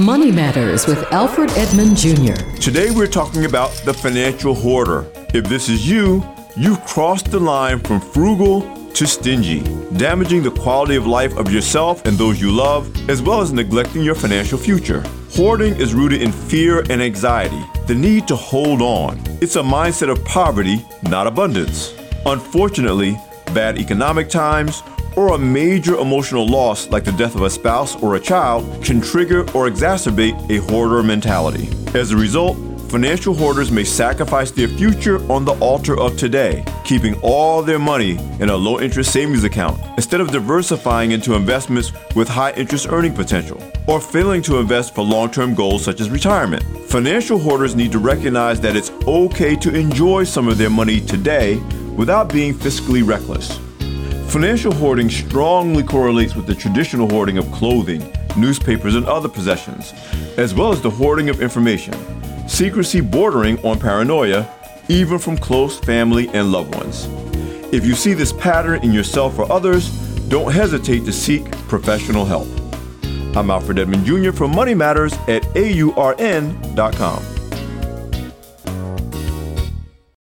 Money Matters with Alfred Edmond Jr. Today we're talking about the financial hoarder. If this is you, you've crossed the line from frugal to stingy, damaging the quality of life of yourself and those you love, as well as neglecting your financial future. Hoarding is rooted in fear and anxiety, the need to hold on. It's a mindset of poverty, not abundance. Unfortunately, bad economic times or a major emotional loss like the death of a spouse or a child can trigger or exacerbate a hoarder mentality. As a result, financial hoarders may sacrifice their future on the altar of today, keeping all their money in a low-interest savings account instead of diversifying into investments with high-interest earning potential, or failing to invest for long-term goals such as retirement. Financial hoarders need to recognize that it's okay to enjoy some of their money today without being fiscally reckless. Financial hoarding strongly correlates with the traditional hoarding of clothing, newspapers, and other possessions, as well as the hoarding of information. Secrecy bordering on paranoia, even from close family and loved ones. If you see this pattern in yourself or others, don't hesitate to seek professional help. I'm Alfred Edmond Jr. from Money Matters at AURN.com.